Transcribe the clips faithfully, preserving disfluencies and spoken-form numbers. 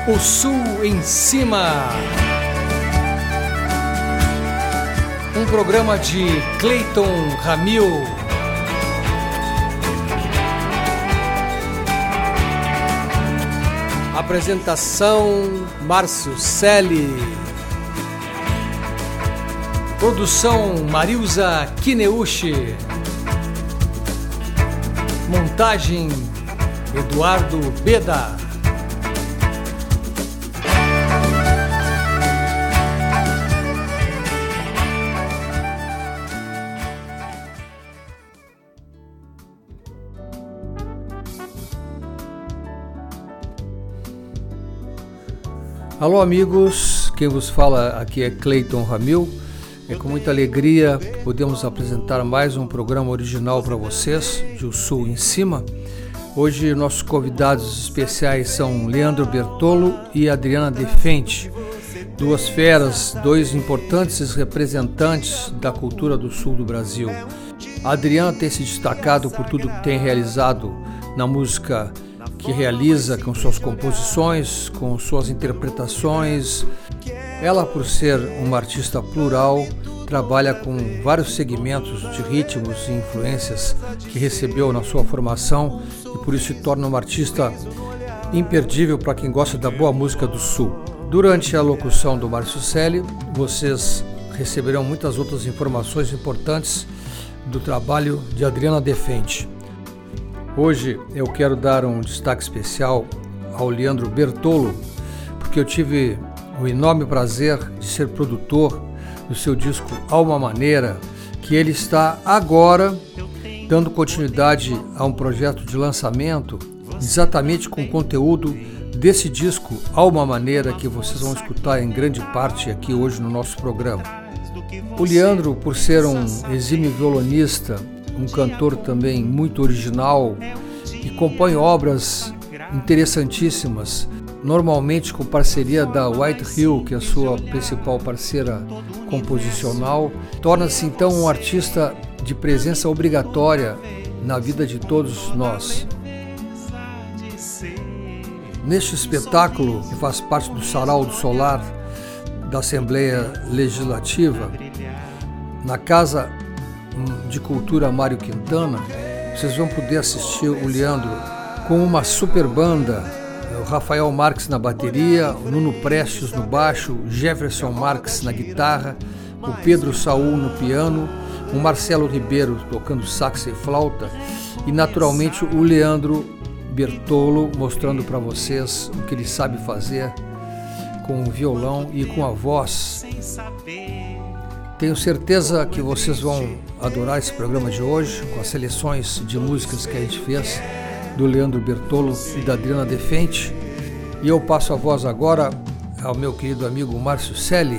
O Sul em Cima. Um programa de Cleiton Ramil. Apresentação Márcio Selle. Produção Marilza Kineuchi. Montagem Eduardo Beda. Alô amigos, quem vos fala aqui é Cleiton Ramil. É com muita alegria que podemos apresentar mais um programa original para vocês, de O Sul em Cima. Hoje nossos convidados especiais são Leandro Bertolo e Adriana Defente, duas feras, dois importantes representantes da cultura do sul do Brasil. A Adriana tem se destacado por tudo que tem realizado na música que realiza, com suas composições, com suas interpretações. Ela, por ser uma artista plural, trabalha com vários segmentos de ritmos e influências que recebeu na sua formação e por isso se torna uma artista imperdível para quem gosta da boa música do Sul. Durante a locução do Márcio Selle, vocês receberão muitas outras informações importantes do trabalho de Adriana Defente. Hoje eu quero dar um destaque especial ao Leandro Bertolo, porque eu tive o enorme prazer de ser produtor do seu disco Alma Maneira, que ele está agora dando continuidade a um projeto de lançamento exatamente com o conteúdo desse disco Alma Maneira, que vocês vão escutar em grande parte aqui hoje no nosso programa. O Leandro, por ser um exímio violonista, um cantor também muito original e compõe obras interessantíssimas, normalmente com parceria da White Hill, que é a sua principal parceira composicional. Torna-se então um artista de presença obrigatória na vida de todos nós. Neste espetáculo, que faz parte do Sarau do Solar da Assembleia Legislativa, na Casa de Cultura Mário Quintana, vocês vão poder assistir o Leandro com uma super banda, o Rafael Marques na bateria, o Nuno Prestes no baixo, o Jefferson Marques na guitarra, o Pedro Saul no piano, o Marcelo Ribeiro tocando sax e flauta e naturalmente o Leandro Bertolo mostrando para vocês o que ele sabe fazer com o violão e com a voz. Tenho certeza que vocês vão adorar esse programa de hoje, com as seleções de músicas que a gente fez do Leandro Bertolo e da Adriana Defente. E eu passo a voz agora ao meu querido amigo Márcio Selle.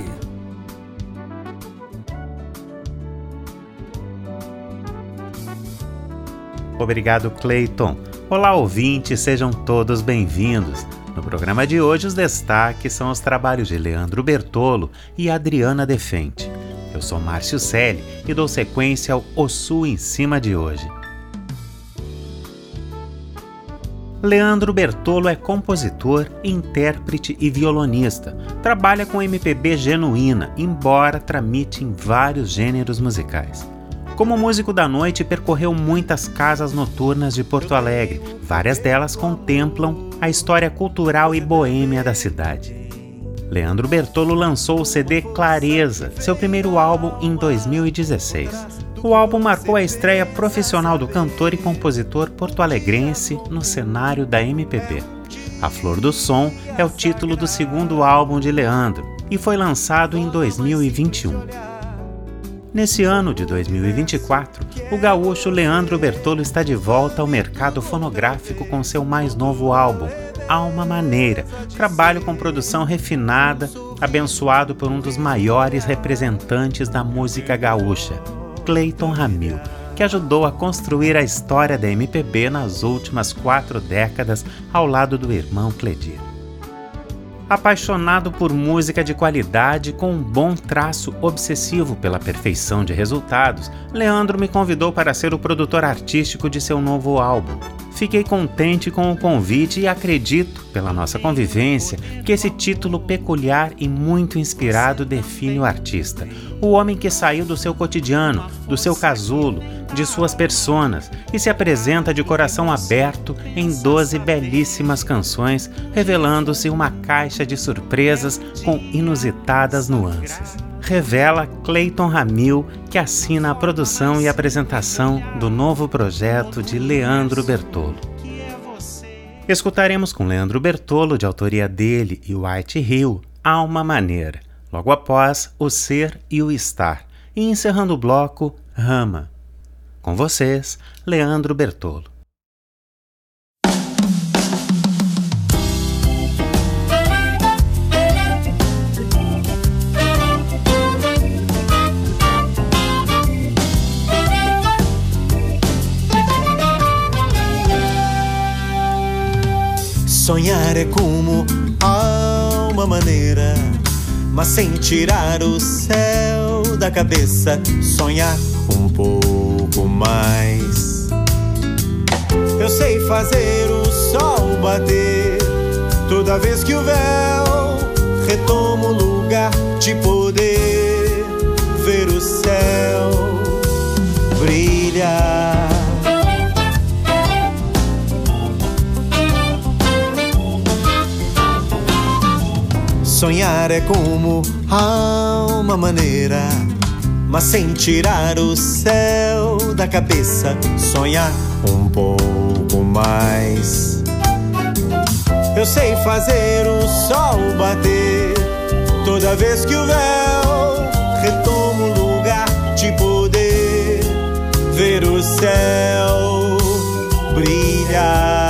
Obrigado, Cleiton. Olá, ouvintes, sejam todos bem-vindos. No programa de hoje, os destaques são os trabalhos de Leandro Bertolo e Adriana Defente. Eu sou Márcio Selle e dou sequência ao O Sul em Cima de hoje. Leandro Bertolo é compositor, intérprete e violonista. Trabalha com M P B genuína, embora tramite em vários gêneros musicais. Como músico da noite, percorreu muitas casas noturnas de Porto Alegre. Várias delas contemplam a história cultural e boêmia da cidade. Leandro Bertolo lançou o C D Clareza, seu primeiro álbum, em dois mil e dezesseis. O álbum marcou a estreia profissional do cantor e compositor porto-alegrense no cenário da M P B. A Flor do Som é o título do segundo álbum de Leandro e foi lançado em dois mil e vinte e um. Nesse ano de dois mil e vinte e quatro, o gaúcho Leandro Bertolo está de volta ao mercado fonográfico com seu mais novo álbum, Alma Maneira, trabalho com produção refinada, abençoado por um dos maiores representantes da música gaúcha, Cleiton Ramil, que ajudou a construir a história da M P B nas últimas quatro décadas ao lado do irmão Cledir. Apaixonado por música de qualidade com um bom traço obsessivo pela perfeição de resultados, Leandro me convidou para ser o produtor artístico de seu novo álbum. Fiquei contente com o convite e acredito, pela nossa convivência, que esse título peculiar e muito inspirado define o artista. O homem que saiu do seu cotidiano, do seu casulo, de suas personas e se apresenta de coração aberto em doze belíssimas canções, revelando-se uma caixa de surpresas com inusitadas nuances. Revela Cleiton Ramil, que assina a produção e apresentação do novo projeto de Leandro Bertolo. Escutaremos com Leandro Bertolo, de autoria dele e White Hill, Alma Maneira, logo após O Ser e o Estar, e encerrando o bloco, Rama. Com vocês, Leandro Bertolo. Sonhar é como alma maneira, mas sem tirar o céu da cabeça. Sonhar um pouco mais. Eu sei fazer o sol bater toda vez que o véu retoma o lugar de poder ver o céu brilhar. Sonhar é como alma maneira, mas sem tirar o céu da cabeça. Sonhar um pouco mais. Eu sei fazer o sol bater toda vez que o véu retoma o lugar de poder ver o céu brilhar.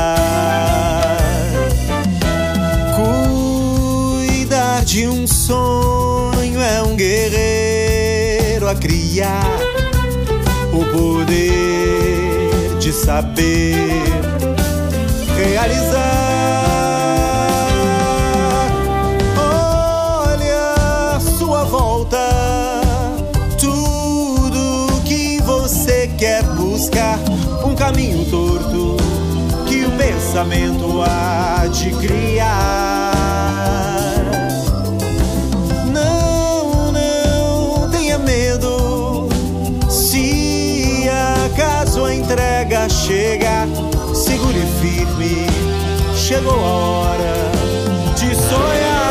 De um sonho é um guerreiro a criar o poder de saber realizar. Olha à sua volta tudo que você quer buscar, um caminho torto que o pensamento há de criar. Caso a entrega chega, segure firme, chegou a hora de sonhar.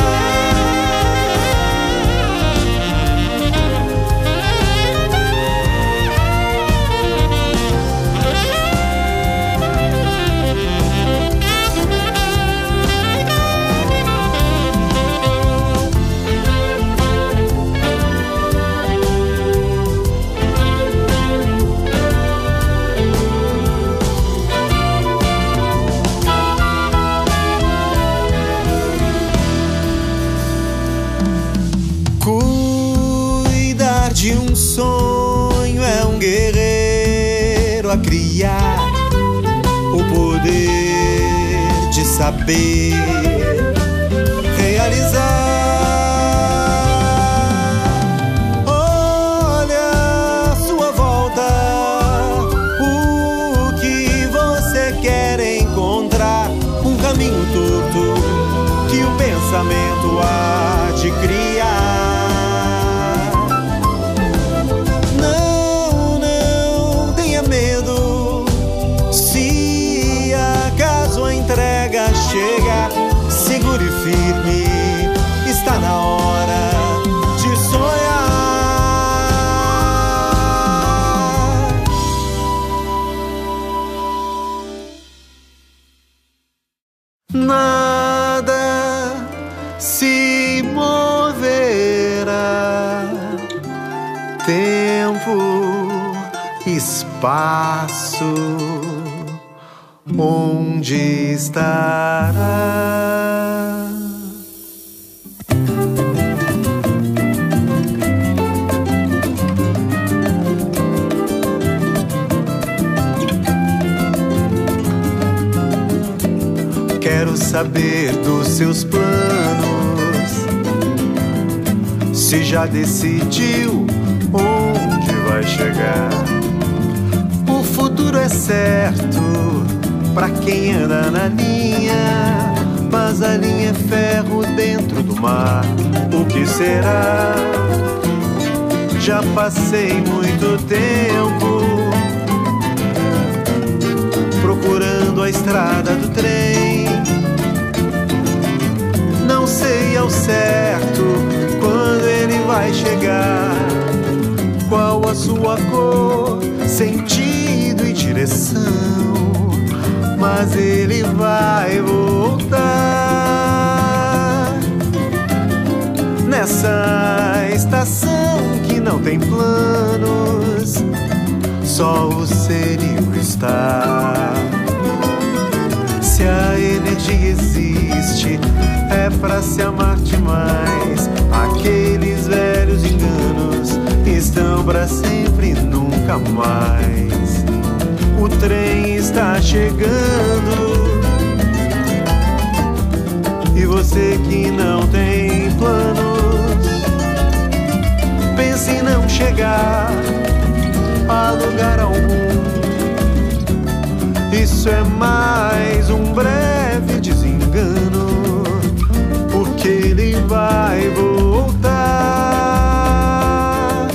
De um sonho é um guerreiro a criar o poder de saber realizar. Olha à sua volta o que você quer encontrar, um caminho torto que o pensamento há de criar. Chega, segure firme, está na hora de sonhar. Nada se moverá, tempo, espaço, onde estará? Quero saber dos seus planos, se já decidiu onde vai chegar. O futuro é certo, pra quem anda na linha, mas a linha é ferro dentro do mar. O que será? Já passei muito tempo procurando a estrada do trem. Não sei ao certo quando ele vai chegar, qual a sua cor, sentido e direção, mas ele vai voltar nessa estação que não tem planos, só o ser e o estar. Se a energia existe, é pra se amar demais. Aqueles velhos enganos estão pra sempre e nunca mais. O trem está chegando e você que não tem planos, pense em não chegar a lugar algum. Isso é mais um breve desengano, porque ele vai voltar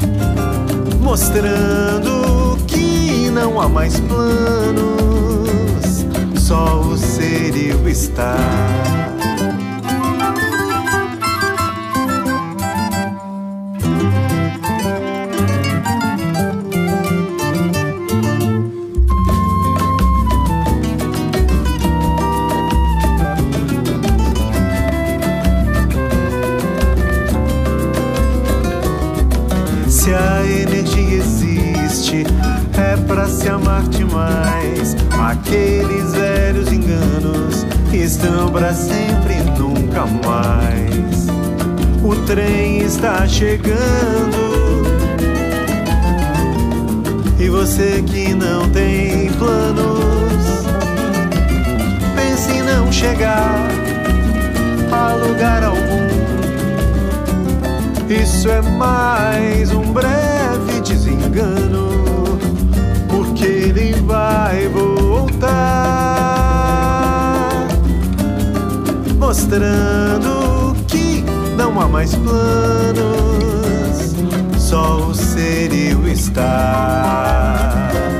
mostrando que não há mais planos, só o ser e o estar. Se a energia existe, é pra se amar demais. Aqueles velhos enganos estão pra sempre e nunca mais. O trem está chegando e você que não tem planos, pense em não chegar a lugar algum. Isso é mais um breve desengano, porque ele vai voltar mostrando que não há mais planos, só o ser e o estar.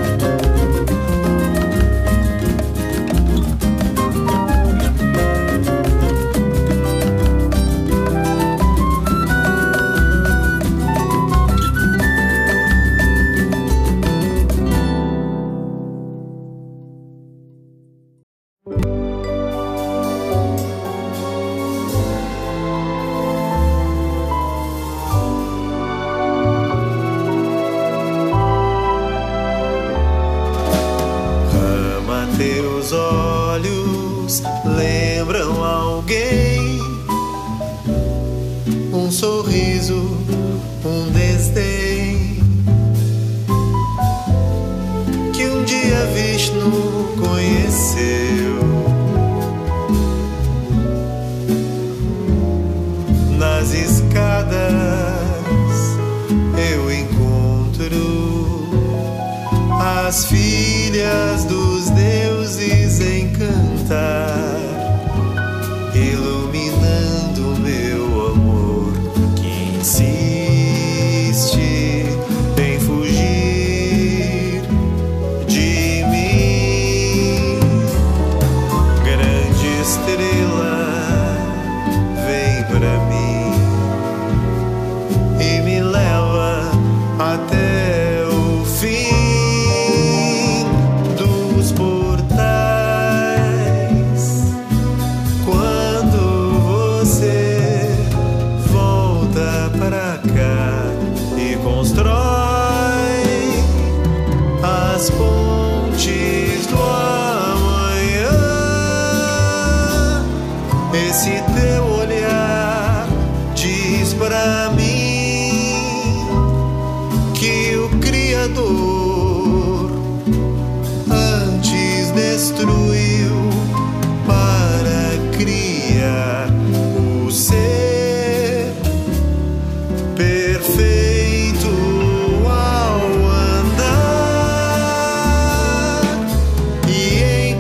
Teus olhos lembram alguém, um sorriso, um desdém, que um dia Vishnu conheceu. Nas escadas eu encontro as filhas dos deuses em cantar, iluminando meu amor que insiste em fugir de mim. Grande estrela vem pra mim e me leva até o fim dos portais. Quando você volta pra cá e constrói as pontes do amanhã, esse teu olhar diz pra mim que o Criador antes destruiu para criar o ser perfeito ao andar, e em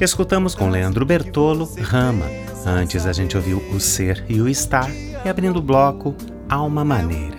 Escutamos com Leandro Bertolo, Rama. Antes a gente ouviu O Ser e o Estar. E abrindo o bloco, Alma Maneira.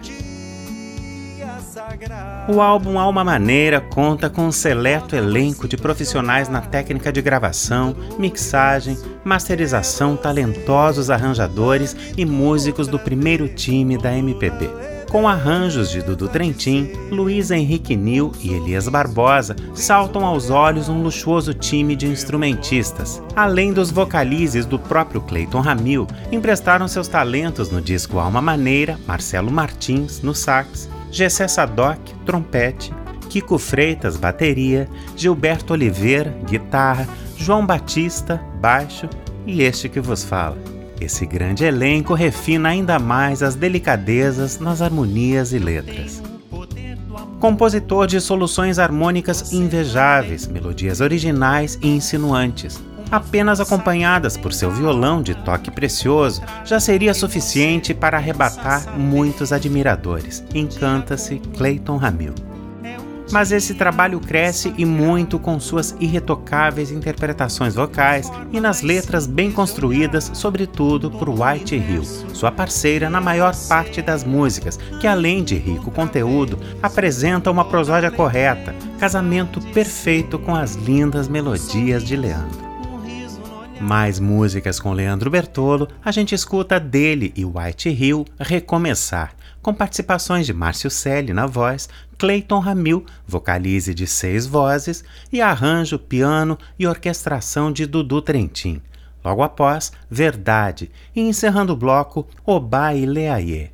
O álbum Alma Maneira conta com um seleto elenco de profissionais na técnica de gravação, mixagem, masterização, talentosos arranjadores e músicos do primeiro time da M P B. Com arranjos de Dudu Trentin, Luiz Henrique Nil e Elias Barbosa, saltam aos olhos um luxuoso time de instrumentistas. Além dos vocalizes do próprio Cleiton Ramil, emprestaram seus talentos no disco Alma Maneira, Marcelo Martins, no sax, Gessé Sadoc, trompete, Kiko Freitas, bateria, Gilberto Oliveira, guitarra, João Batista, baixo e este que vos fala. Esse grande elenco refina ainda mais as delicadezas nas harmonias e letras. Compositor de soluções harmônicas invejáveis, melodias originais e insinuantes, apenas acompanhadas por seu violão de toque precioso, já seria suficiente para arrebatar muitos admiradores. Encanta-se Cleiton Ramil. Mas esse trabalho cresce e muito com suas irretocáveis interpretações vocais e nas letras bem construídas, sobretudo por White Hill, sua parceira na maior parte das músicas, que além de rico conteúdo, apresenta uma prosódia correta, casamento perfeito com as lindas melodias de Leandro. Mais músicas com Leandro Bertolo, a gente escuta dele e White Hill Recomeçar, com participações de Márcio Selle na voz, Cleiton Ramil, vocalize de seis vozes, e arranjo, piano e orquestração de Dudu Trentin. Logo após, Verdade, e encerrando o bloco, Obá e Leaie.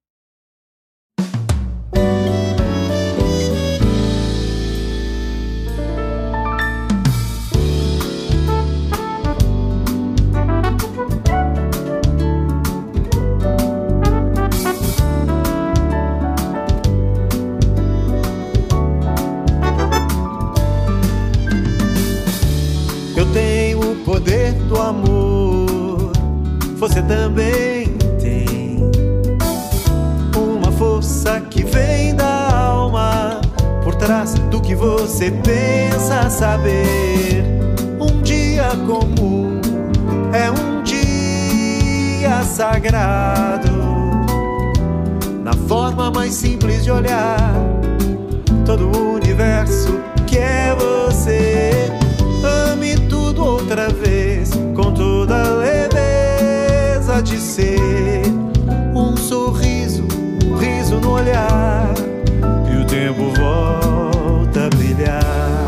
Do amor, você também tem uma força que vem da alma, por trás do que você pensa saber. Um dia comum é um dia sagrado, na forma mais simples de olhar todo o universo que é você. Ame tudo outra vez, com toda a leveza de ser. Um sorriso, um riso no olhar, e o tempo volta a brilhar.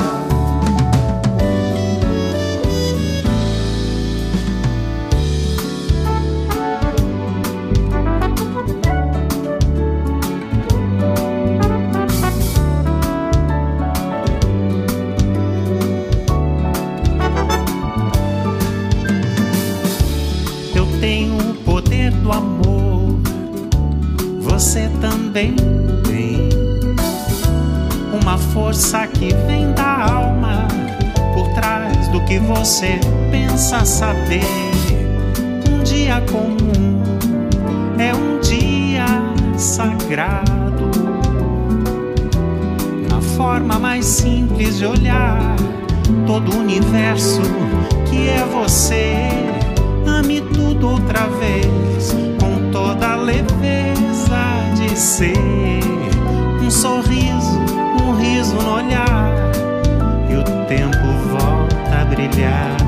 Do amor, você também tem uma força que vem da alma, por trás do que você pensa saber. Um dia comum é um dia sagrado, na forma mais simples de olhar todo o universo que é você. Ame tudo outra vez, com toda a leveza de ser. Um sorriso, um riso no olhar, e o tempo volta a brilhar.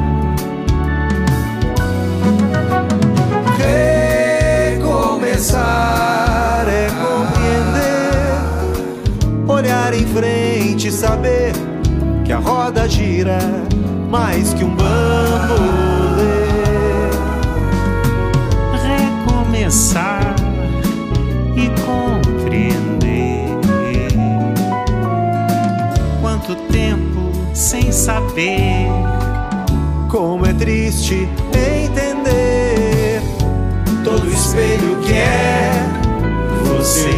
Recomeçar é compreender, olhar em frente e saber que a roda gira mais que um bambolê. Recomeçar e compreender. Quanto tempo sem saber, como é triste entender todo o espelho que é você.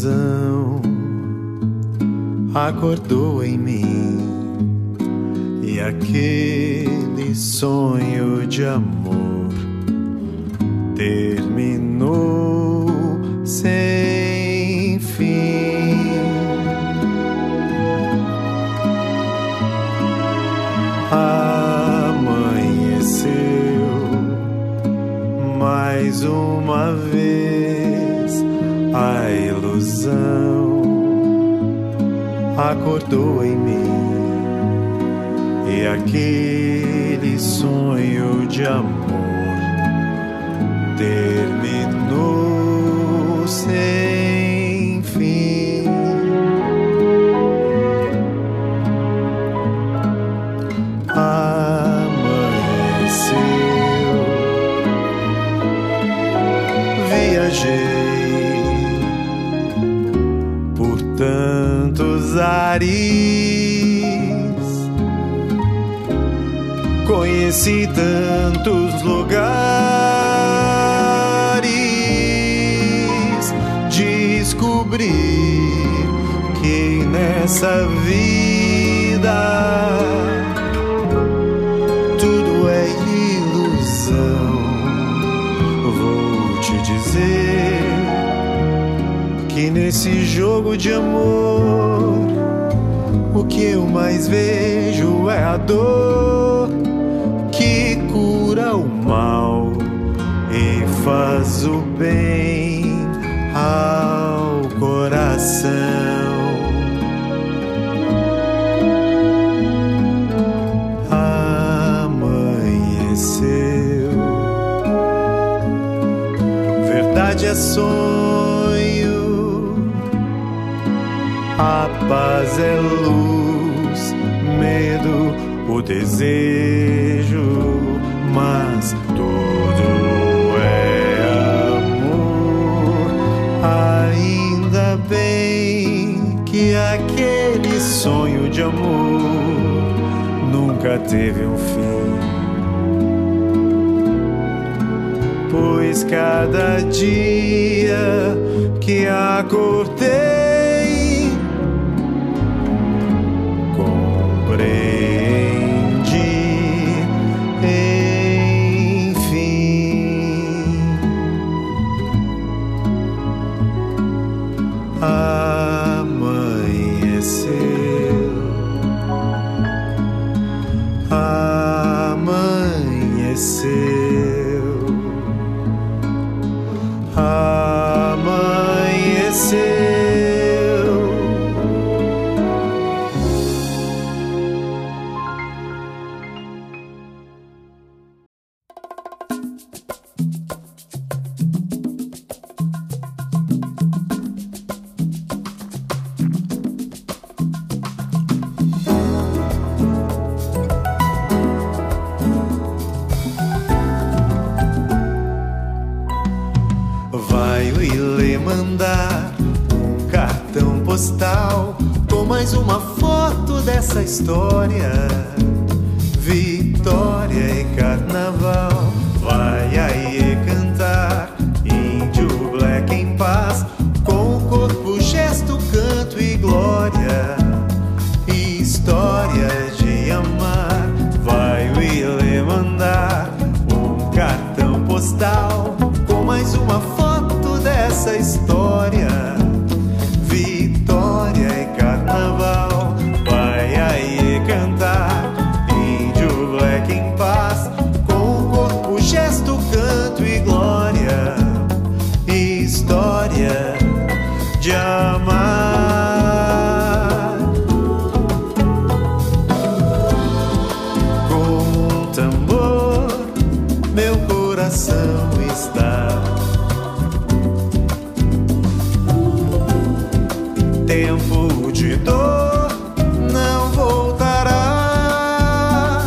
ilusão acordou em mim, e aquele sonho de amor terminou sem fim. Amanheceu mais uma vez, a ilusão acordou em mim, e aquele sonho de amor terminou sem fim. Amanheceu, viajei por tantos ares, conheci tantos lugares, descobri que nessa vida tudo é ilusão. Vou te dizer que nesse jogo de amor o que eu mais vejo é a dor que cura o mal e faz o bem ao coração. Amanheceu, verdade é sonho, a paz é luz, medo, o desejo, mas tudo é amor. Ainda bem que aquele sonho de amor nunca teve um fim, pois cada dia que acordei compreendi, enfim. Amanheceu, amanheceu, amanheceu. Vai o Ile mandar um cartão postal com mais uma foto dessa história, vitória e carnaval. Vai aí cantar índio black em paz, com o corpo, gesto, canto e glória, história de amar. Vai o Ile mandar um cartão postal com mais uma foto dessa história, vitória e carnaval. Vai aí cantar índio black em paz, com o corpo, gesto, canto e glória, história de amar. Com um tambor meu coração está, tempo de dor não voltará.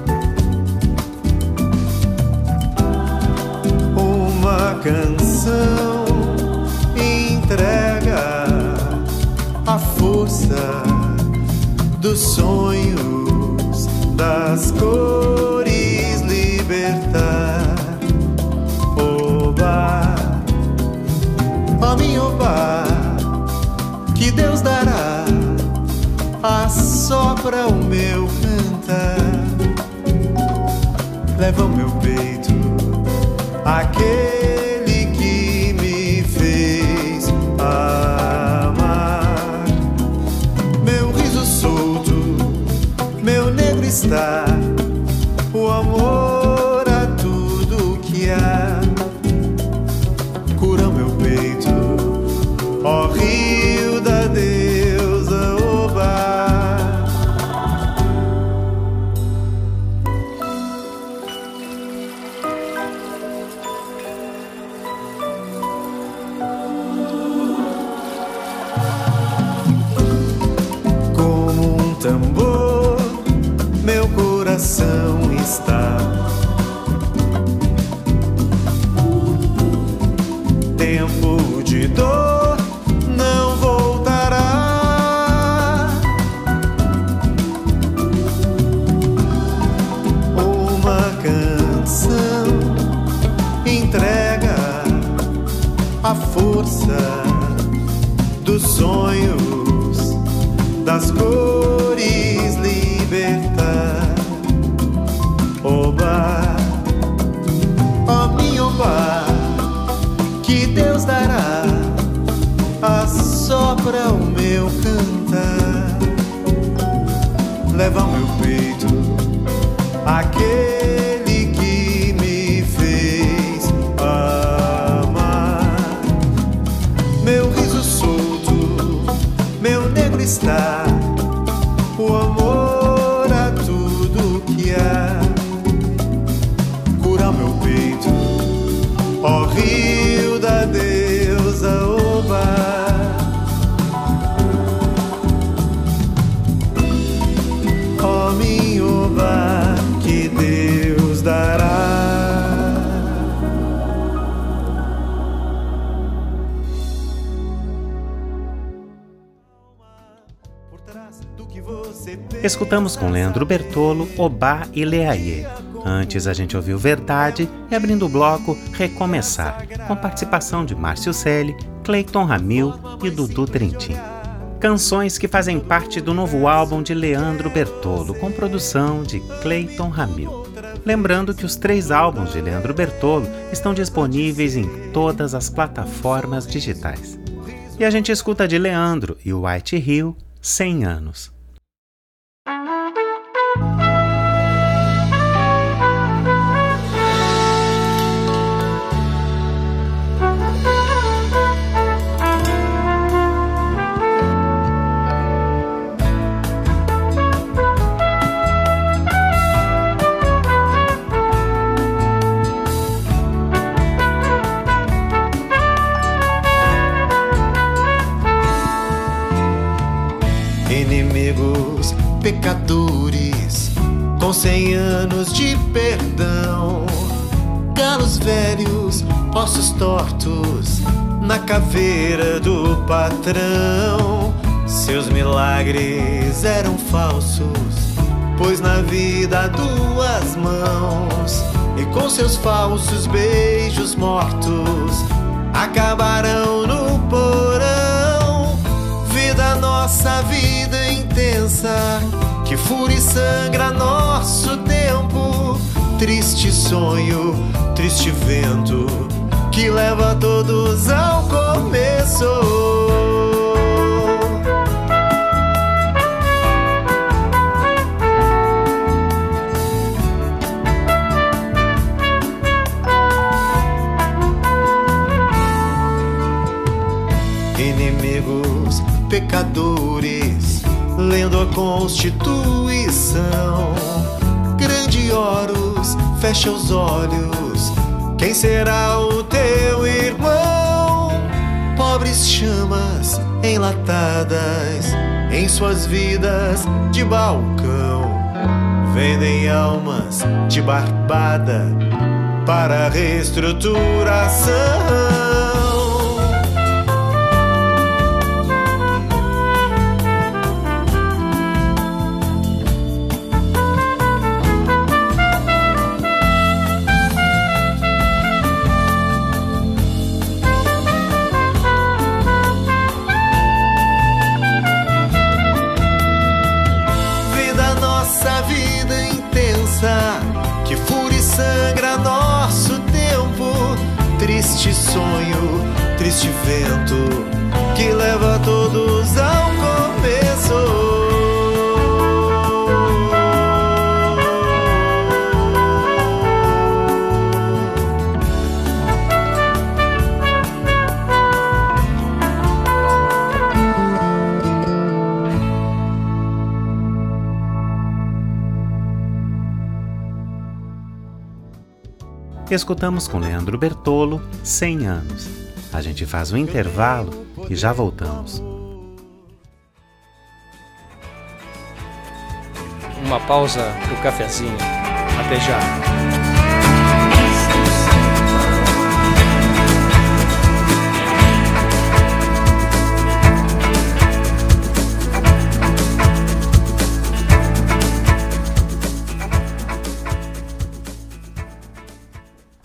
Uma canção entrega a força dos sonhos, das cores, libertar. Oba, a mim oba, Deus dará, assopra o meu cantar, leva o meu peito aquele que me fez amar. Meu riso solto, meu negro está, o amor a tudo que há. Cura meu peito, ó rio da deusa Oba. Como um tambor, meu coração está. Tempo de dor não voltará. Uma canção entrega a força dos sonhos, das cores libertar. Oba, ó minha Oba, que Deus dará, assopra o meu cantar, leva ao meu peito aquele que me fez amar. Meu riso solto, meu negro está, o amor a tudo que há. Cura meu peito, ó rio da deusa Oba. Ó minha Oba, que Deus dará. Escutamos com Leandro Bertolo, Oba e Leaie. Antes a gente ouviu Verdade e, abrindo o bloco, Recomeçar, com participação de Márcio Selle, Cleiton Ramil e Dudu Trentin. Canções que fazem parte do novo álbum de Leandro Bertolo, com produção de Cleiton Ramil. Lembrando que os três álbuns de Leandro Bertolo estão disponíveis em todas as plataformas digitais. E a gente escuta de Leandro e o White Hill, cem anos. Inimigos, pecadores, com cem anos de perdão, galos velhos, ossos tortos, na caveira do patrão. Seus milagres eram falsos, pois na vida há duas mãos, e com seus falsos beijos mortos acabaram no porão. Vida nossa, vida intensa, que fura e sangra nosso tempo. Triste sonho, triste vento, que leva todos ao começo. Inimigos, pecadores, lendo a Constituição. Grande Horus, fecha os olhos, quem será o teu irmão? Pobres chamas enlatadas em suas vidas de balcão, vendem almas de barbada para reestruturação. sonho, triste vento que leva todos ao começo. Escutamos com Leandro Bertolo, cem anos. A gente faz um intervalo e já voltamos. Uma pausa pro cafezinho. Até já.